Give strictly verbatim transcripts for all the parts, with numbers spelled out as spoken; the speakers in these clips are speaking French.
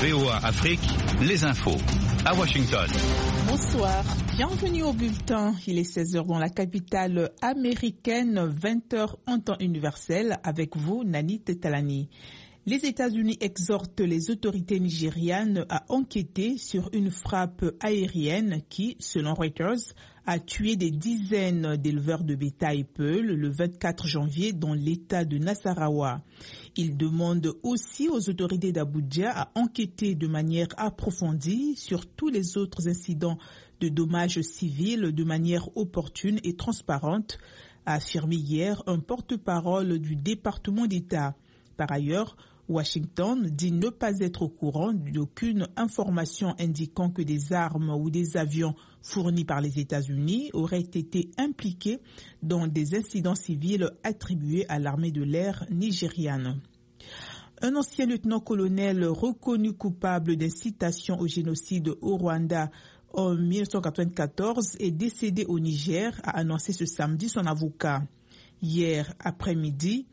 V O A Afrique, les infos à Washington. Bonsoir, bienvenue au bulletin. Il est seize heures dans la capitale américaine, vingt heures en temps universel. Avec vous, Nani Tetalani. Les États-Unis exhortent les autorités nigérianes à enquêter sur une frappe aérienne qui, selon Reuters, a tué des dizaines d'éleveurs de bétail Peul le vingt-quatre janvier dans l'État de Nasarawa. Ils demandent aussi aux autorités d'Abuja à enquêter de manière approfondie sur tous les autres incidents de dommages civils de manière opportune et transparente, a affirmé hier un porte-parole du département d'État. Par ailleurs, Washington dit ne pas être au courant d'aucune information indiquant que des armes ou des avions fournis par les États-Unis auraient été impliqués dans des incidents civils attribués à l'armée de l'air nigériane. Un ancien lieutenant-colonel reconnu coupable d'incitation au génocide au Rwanda en mille neuf cent quatre-vingt-quatorze est décédé au Niger, a annoncé ce samedi son avocat. Hier après-midi,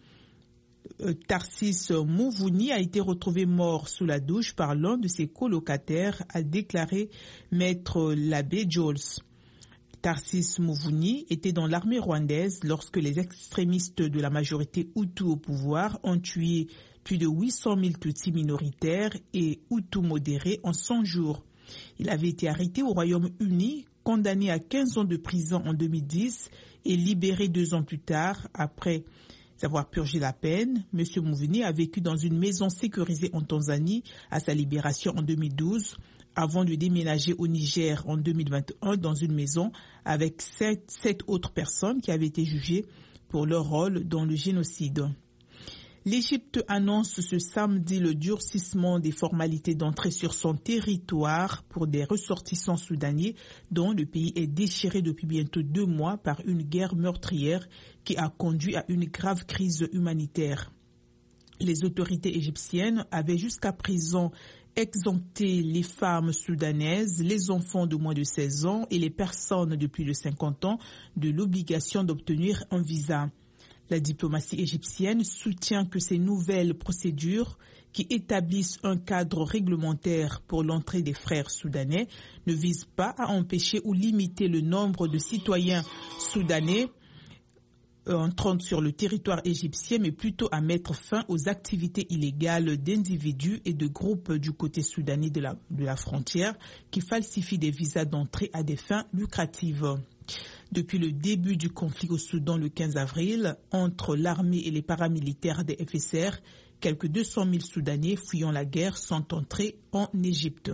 Tarsis Mouvouni a été retrouvé mort sous la douche par l'un de ses colocataires, a déclaré Maître Labé Jols. Tarsis Mouvouni était dans l'armée rwandaise lorsque les extrémistes de la majorité Hutu au pouvoir ont tué plus de huit cent mille Tutsis minoritaires et Hutus modérés en cent jours. Il avait été arrêté au Royaume-Uni, condamné à quinze ans de prison en deux mille dix et libéré deux ans plus tard après avoir purgé la peine. M. Mouvouni a vécu dans une maison sécurisée en Tanzanie à sa libération en deux mille douze, avant de déménager au Niger en deux mille vingt et un dans une maison avec sept, sept autres personnes qui avaient été jugées pour leur rôle dans le génocide. L'Égypte annonce ce samedi le durcissement des formalités d'entrée sur son territoire pour des ressortissants soudanais dont le pays est déchiré depuis bientôt deux mois par une guerre meurtrière qui a conduit à une grave crise humanitaire. Les autorités égyptiennes avaient jusqu'à présent exempté les femmes soudanaises, les enfants de moins de seize ans et les personnes de plus de cinquante ans de l'obligation d'obtenir un visa. La diplomatie égyptienne soutient que ces nouvelles procédures qui établissent un cadre réglementaire pour l'entrée des frères soudanais ne visent pas à empêcher ou limiter le nombre de citoyens soudanais entrant sur le territoire égyptien, mais plutôt à mettre fin aux activités illégales d'individus et de groupes du côté soudanais de la, de la frontière qui falsifient des visas d'entrée à des fins lucratives. Depuis le début du conflit au Soudan le quinze avril, entre l'armée et les paramilitaires des F S R, quelques deux cent mille Soudanais fuyant la guerre sont entrés en Égypte.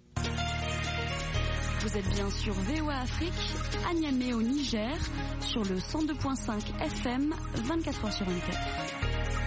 Vous êtes bien sur V O A Afrique, à Niamey au Niger, sur le cent deux virgule cinq F M, vingt-quatre heures sur vingt-quatre.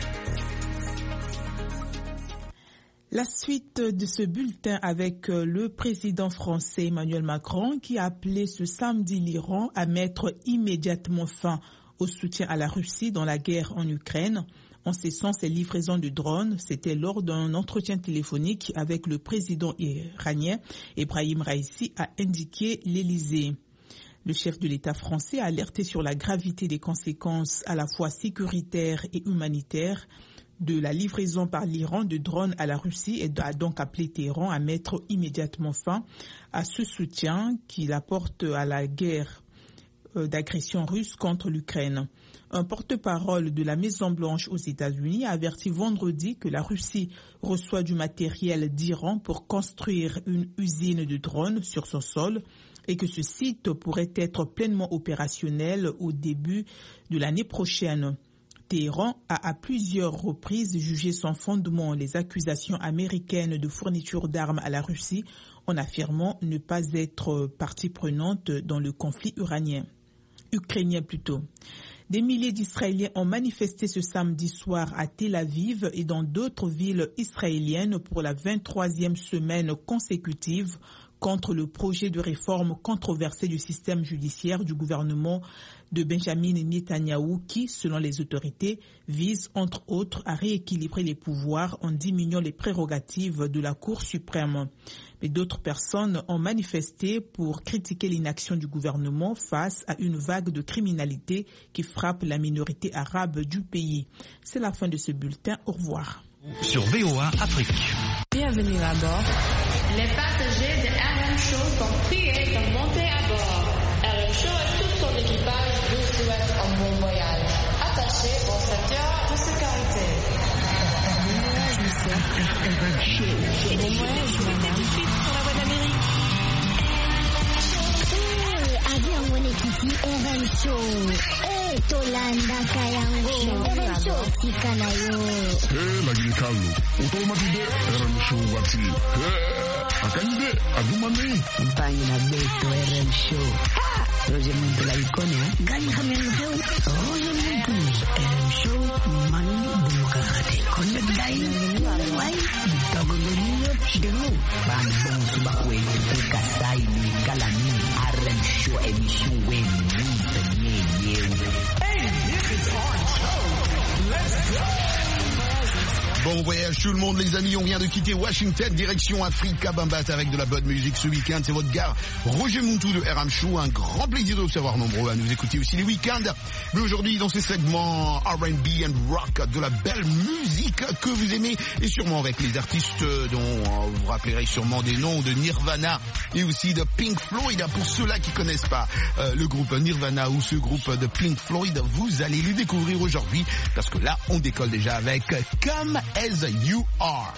La suite de ce bulletin avec le président français Emmanuel Macron qui a appelé ce samedi l'Iran à mettre immédiatement fin au soutien à la Russie dans la guerre en Ukraine en cessant ses livraisons de drones. C'était lors d'un entretien téléphonique avec le président iranien Ebrahim Raïssi, a indiqué l'Élysée. Le chef de l'État français a alerté sur la gravité des conséquences à la fois sécuritaires et humanitaires de la livraison par l'Iran de drones à la Russie et a donc appelé Téhéran à mettre immédiatement fin à ce soutien qu'il apporte à la guerre d'agression russe contre l'Ukraine. Un porte-parole de la Maison-Blanche aux États-Unis a averti vendredi que la Russie reçoit du matériel d'Iran pour construire une usine de drones sur son sol et que ce site pourrait être pleinement opérationnel au début de l'année prochaine. Téhéran a à plusieurs reprises jugé sans fondement les accusations américaines de fourniture d'armes à la Russie en affirmant ne pas être partie prenante dans le conflit iranien. Ukrainien plutôt. Des milliers d'Israéliens ont manifesté ce samedi soir à Tel Aviv et dans d'autres villes israéliennes pour la vingt-troisième semaine consécutive contre le projet de réforme controversé du système judiciaire du gouvernement de Benjamin Netanyahou qui, selon les autorités, vise entre autres à rééquilibrer les pouvoirs en diminuant les prérogatives de la Cour suprême. Mais d'autres personnes ont manifesté pour critiquer l'inaction du gouvernement face à une vague de criminalité qui frappe la minorité arabe du pays. C'est la fin de ce bulletin. Au revoir. Sur V O A Afrique. Bienvenue à bord. Les passagers de R M Show sont priés de monter à bord. R M Show et tout son équipage vous souhaitent un bon voyage. Attachez vos ceintures de sécurité. Bon voyage, monsieur. Bon voyage, madame. Pour la voie d'Amérique. Avion mwenyekiti R M Show. Eh, Tolanda Kayango. R M Show tika nayo. Eh, lagi kalu. Utomatide R M Show wati. Eh, akande adumane. Mpanyi na beto R M Show. Roger Muntu la ikone. Gani kamenu heu. Roger Muntu. R M Show mani bumukakate. Konde dai. Wai. Togolonyo chidelo. Bambon subakwe. Kasai ni kalani. R M Show émission when we Hey, this is our show. Let's go. Bon voyage tout le monde les amis, on vient de quitter Washington, direction Africa Bambat avec de la bonne musique ce week-end. C'est votre gars Roger Muntu de R M Show, un grand plaisir de vous savoir nombreux à nous écouter aussi les week-ends. Mais aujourd'hui dans ces segments R and B and rock, de la belle musique que vous aimez et sûrement avec les artistes dont vous vous rappellerez sûrement des noms de Nirvana et aussi de Pink Floyd. Pour ceux-là qui connaissent pas euh, le groupe Nirvana ou ce groupe de Pink Floyd, vous allez le découvrir aujourd'hui parce que là on décolle déjà avec Come As You Are.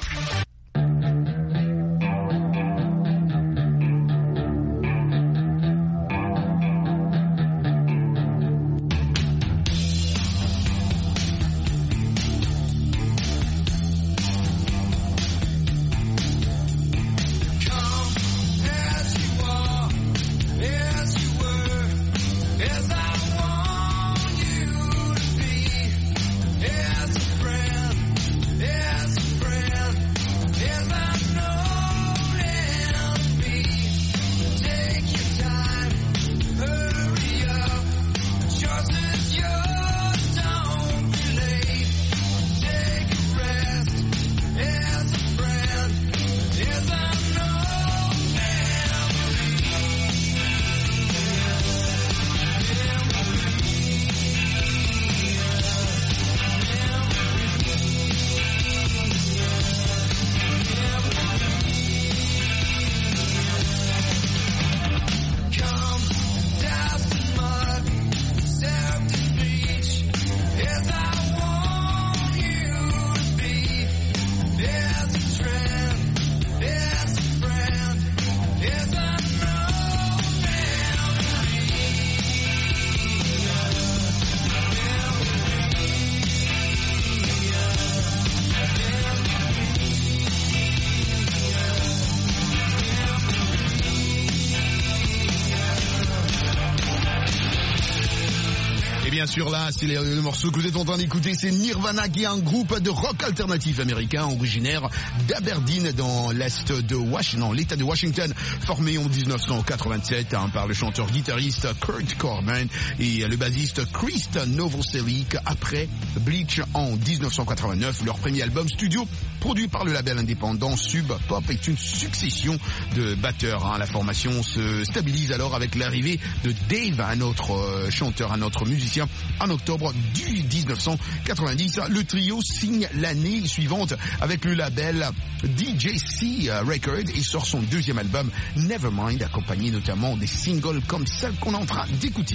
Bien sûr là, c'est le, le morceau que vous êtes en train d'écouter, c'est Nirvana qui est un groupe de rock alternatif américain originaire d'Aberdeen dans l'est de Washington, l'État de Washington, formé en dix-neuf cent quatre-vingt-sept hein, par le chanteur-guitariste Kurt Cobain et le bassiste Chris Novoselic. Après Bleach en dix-neuf cent quatre-vingt-neuf, leur premier album studio produit par le label indépendant Sub Pop est une succession de batteurs. Hein. La formation se stabilise alors avec l'arrivée de Dave, un autre euh, chanteur, un autre musicien. En octobre du dix-neuf cent quatre-vingt-dix, le trio signe l'année suivante avec le label D J C Records et sort son deuxième album Nevermind, accompagné notamment des singles comme celle qu'on est en train d'écouter.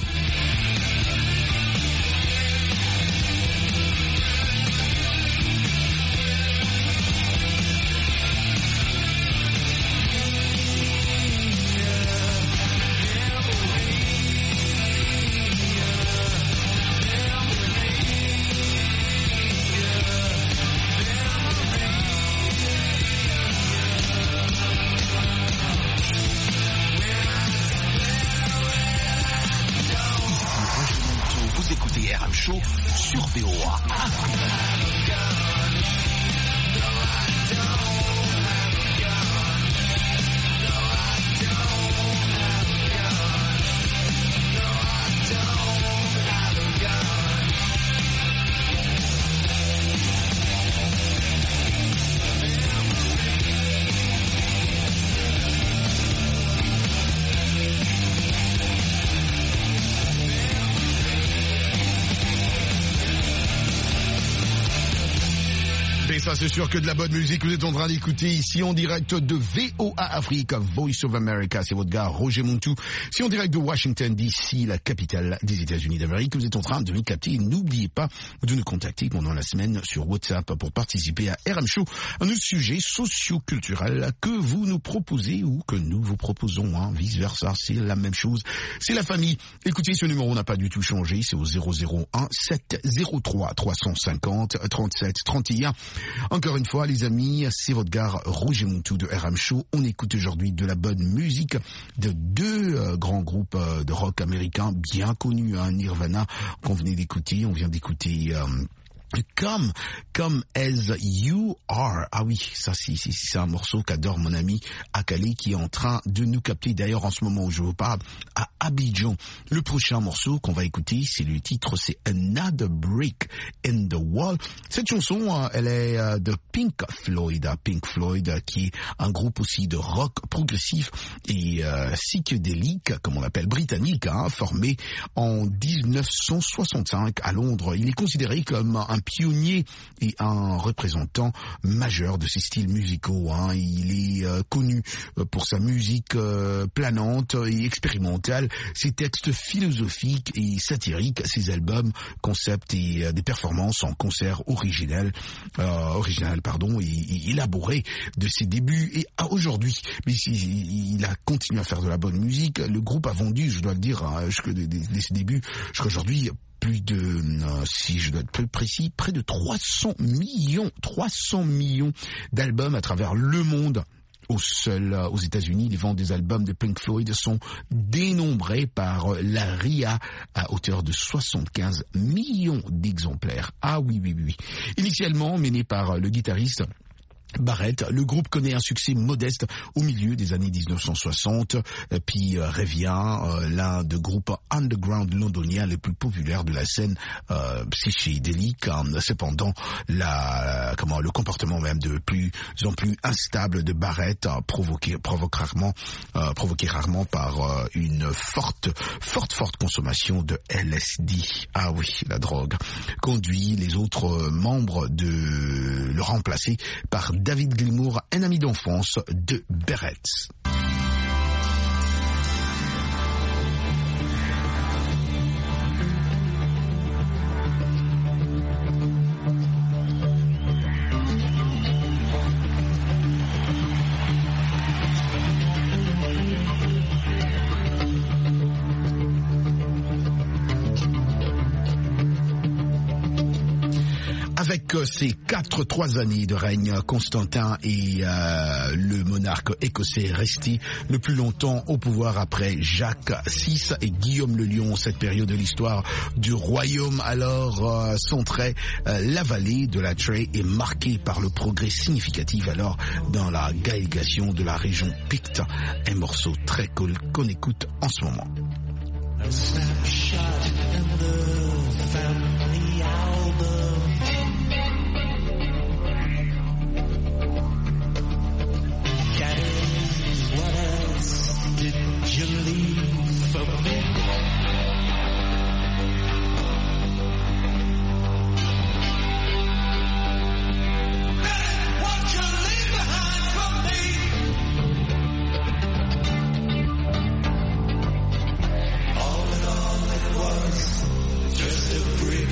Sur V O A Et ça, c'est sûr que de la bonne musique, vous êtes en train d'écouter ici en direct de V O A Afrique, Voice of America. C'est votre gars Roger Montou. C'est en direct de Washington D C, la capitale des États-Unis d'Amérique. Vous êtes en train de nous capter. N'oubliez pas de nous contacter pendant la semaine sur WhatsApp pour participer à R M Show, un autre sujet socio-culturel que vous nous proposez ou que nous vous proposons, hein, vice versa. C'est la même chose. C'est la famille. Écoutez, ce numéro n'a pas du tout changé. C'est au zéro zéro un sept zéro trois trois cent cinquante trente-sept trente et un. Encore une fois, les amis, c'est votre gars Roger Montou de R M Show. On écoute aujourd'hui de la bonne musique de deux euh, grands groupes euh, de rock américains bien connus, hein, Nirvana, qu'on venait d'écouter. On vient d'écouter... Euh, Come, Come As You Are. Ah oui, ça c'est, c'est, c'est un morceau qu'adore mon ami Akale qui est en train de nous capter d'ailleurs en ce moment où je vous parle à Abidjan. Le prochain morceau qu'on va écouter, c'est le titre, c'est Another Brick in the Wall. Cette chanson, elle est de Pink Floyd. Pink Floyd qui est un groupe aussi de rock progressif et euh, psychédélique, comme on l'appelle, britannique, hein, formé en dix-neuf cent soixante-cinq à Londres. Il est considéré comme un pionnier et un représentant majeur de ces styles musicaux, hein. Il est euh, connu pour sa musique euh, planante et expérimentale, ses textes philosophiques et satiriques, ses albums, concepts et euh, des performances en concert original, euh, original pardon, et, et élaboré de ses débuts et à aujourd'hui. Mais il, il a continué à faire de la bonne musique. Le groupe a vendu, je dois le dire, hein, jusqu'à ses débuts, jusqu'à aujourd'hui, plus de, euh, si je dois être plus précis, près de trois cents millions, trois cents millions d'albums à travers le monde. Au seul, euh, aux États-Unis, les ventes des albums de Pink Floyd sont dénombrées par euh, la R I A à hauteur de soixante-quinze millions d'exemplaires. Ah oui, oui, oui. Initialement mené par euh, le guitariste Barrett, le groupe connaît un succès modeste au milieu des années dix-neuf cent soixante, puis euh, revient euh, l'un des groupes underground londoniens les plus populaires de la scène euh, psychédélique. Hein. Cependant, la, comment, le comportement même de plus en plus instable de Barrett, euh, provoqué, provoque rarement, euh, provoqué rarement par euh, une forte, forte, forte consommation de L S D. Ah oui, la drogue conduit les autres euh, membres de le remplacer par David Gilmour, un ami d'enfance de Barrett. Avec ces quatre, trois années de règne, Constantin est euh, le monarque écossais resté le plus longtemps au pouvoir après Jacques six et Guillaume le Lion. Cette période de l'histoire du royaume alors euh, centré, euh, la vallée de la Trey est marquée par le progrès significatif alors dans la gaélisation de la région Picte. Un morceau très cool qu'on écoute en ce moment. A snapshot in the family album. What else did you leave for me? What you leave behind for me? All in all, it was just a brief.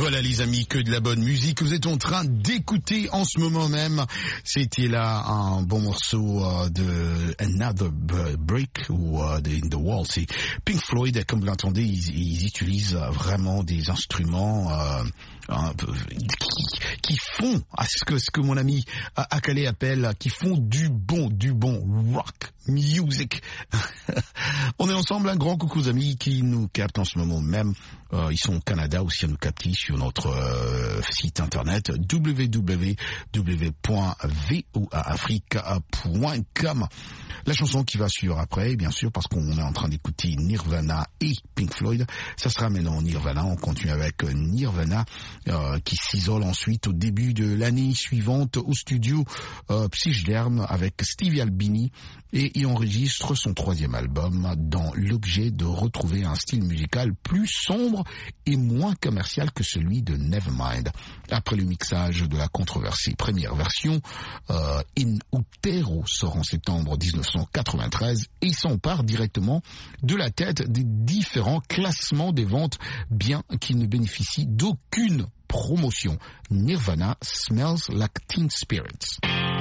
Voilà les amis, que de la bonne musique que vous êtes en train d'écouter en ce moment même. C'était là un bon morceau euh, de Another Break ou euh, de In the Wall. C'est Pink Floyd, comme vous l'entendez, ils, ils utilisent vraiment des instruments euh, un peu, qui, qui font à ce que ce que mon ami Akale appelle, qui font du bon, du bon rock music. On est ensemble, un grand coucou aux amis qui nous captent en ce moment même. Euh, ils sont au Canada aussi à nous capter sur notre euh, site internet w w w point v o a africa point com. La chanson qui va suivre après, bien sûr, parce qu'on est en train d'écouter Nirvana et Pink Floyd, ça sera maintenant Nirvana. On continue avec Nirvana euh, qui s'isole ensuite au début de l'année suivante au studio euh, Psychderm avec Stevie Albini, et il enregistre son troisième album dans l'objet de retrouver un style musical plus sombre et moins commercial que celui de Nevermind. Après le mixage de la controversée première version, euh, In Utero sort en septembre dix-neuf cent quatre-vingt-treize et s'empare directement de la tête des différents classements des ventes, bien qu'il ne bénéficie d'aucune promotion. Nirvana Smells Like Teen Spirits.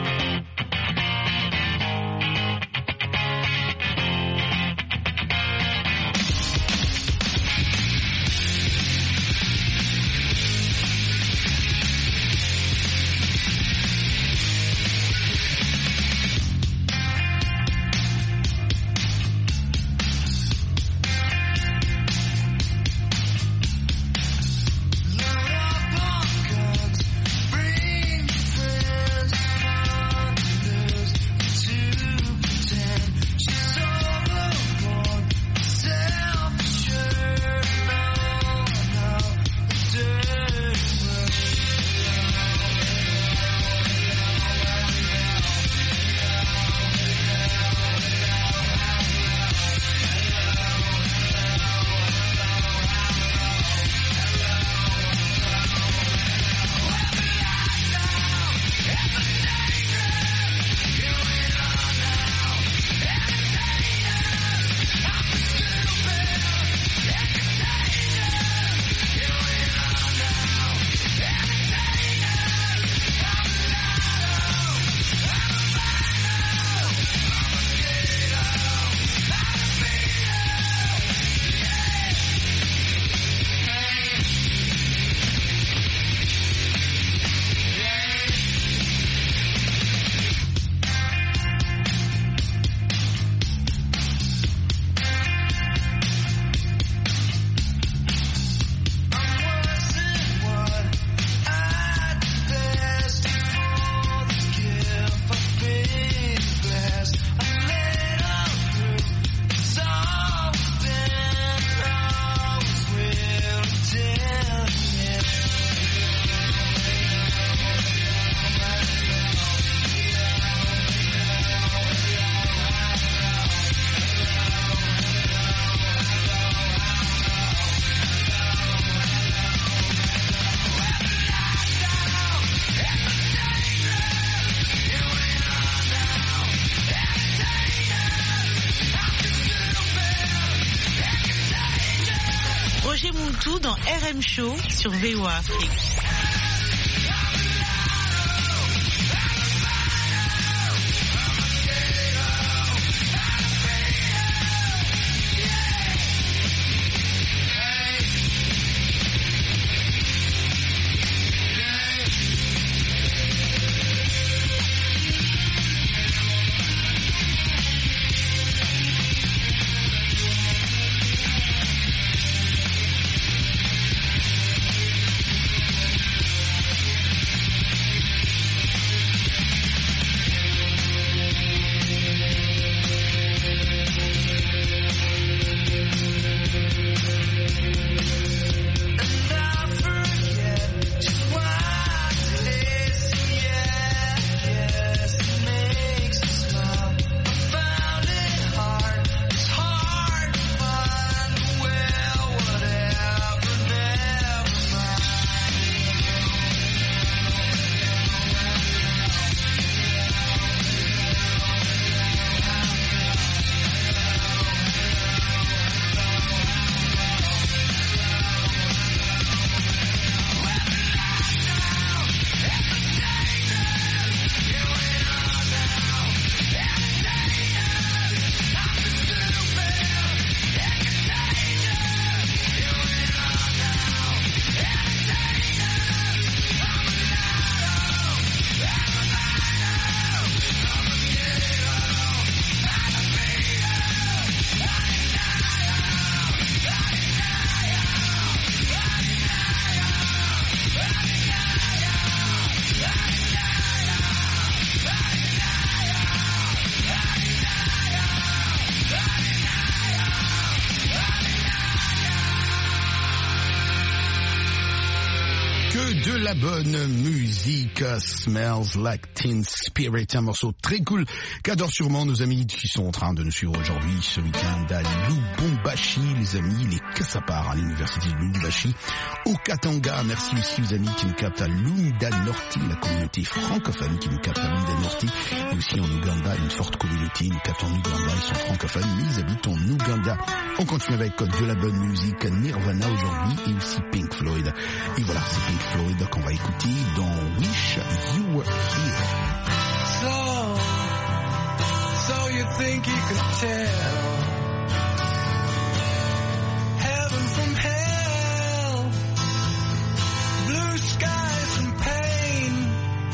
Tout dans R M Show sur V O A Afrique. la bonne musique. Smells Like Teen Spirit, un morceau très cool qu'adorent sûrement nos amis qui sont en train de nous suivre aujourd'hui ce week-end à Lubumbashi, les amis, les Kassapar à l'université de Lubumbashi, au Katanga. Merci aussi aux amis qui nous captent à Lunda Norte, la communauté francophone qui nous capte à Lunda Norte, et aussi en Ouganda, une forte communauté nous capte en Ouganda, ils sont francophones, mais ils habitent en Ouganda. On continue avec de la bonne musique, Nirvana aujourd'hui et aussi Pink Floyd. Et voilà, c'est Pink Floyd qu'on va écouter dans Wish You Were Here. So, so you think you could tell heaven from hell, blue skies from pain.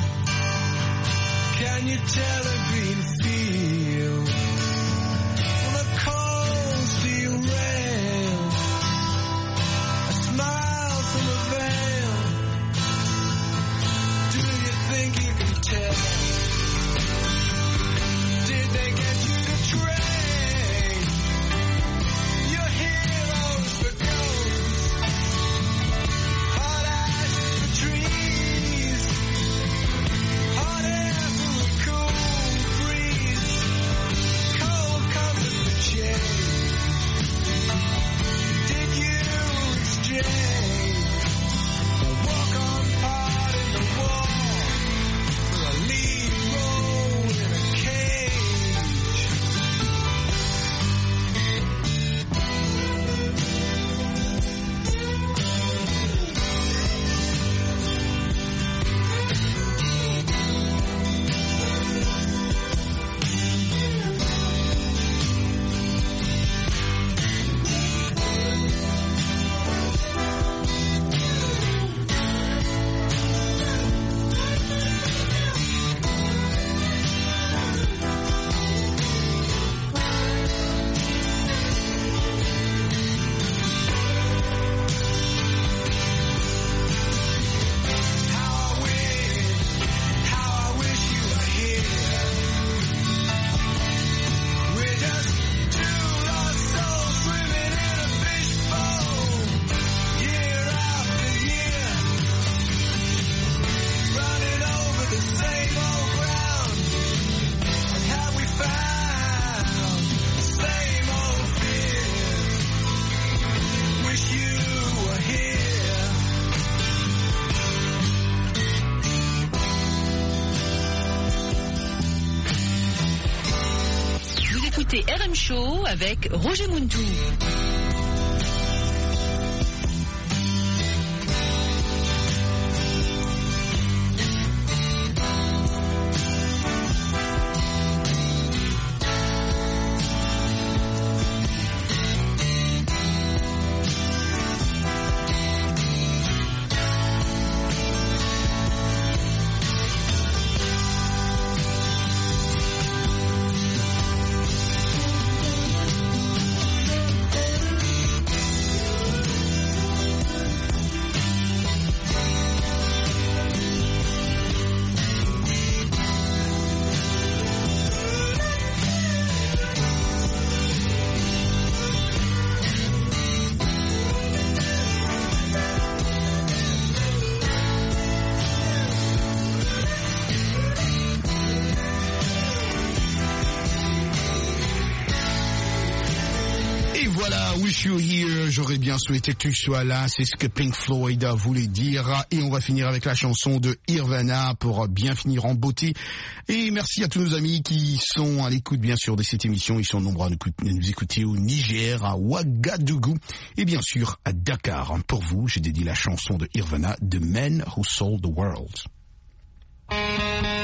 Can you tell a green field from a cold steel rail, a smile from a veil? Do you think you can tell? Did they get you to train your heroes for ghosts, hot ash for trees, hot air for a cool breeze, cold comfort for change? Did you exchange a walk-on part in the wall for a lead role in a cage? How I wish, how I wish you were here. We're just two lost souls swimming in a fishbowl, year after year, running over the same old ground. And have we found the same old fears? Wish you were here. Vous écoutez R M Show avec Roger Muntu. Et voilà, Wish You Here, j'aurais bien souhaité que tu sois là, c'est ce que Pink Floyd voulait dire. Et on va finir avec la chanson de Nirvana pour bien finir en beauté. Et merci à tous nos amis qui sont à l'écoute bien sûr de cette émission. Ils sont nombreux à nous écouter au Niger, à Ouagadougou et bien sûr à Dakar. Pour vous, j'ai dédié la chanson de Nirvana, The Man Who Sold the World.